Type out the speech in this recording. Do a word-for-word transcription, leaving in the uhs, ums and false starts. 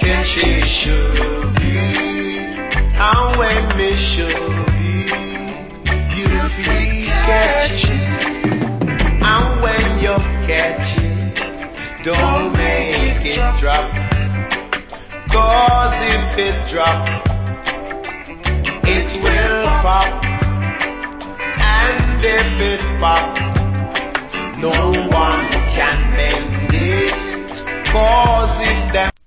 can she should be, and when me should be, you feel catch it, and when you catch it, don't make it drop, cause if it drop, it will pop, and if it pop, no one can mend it, cause if them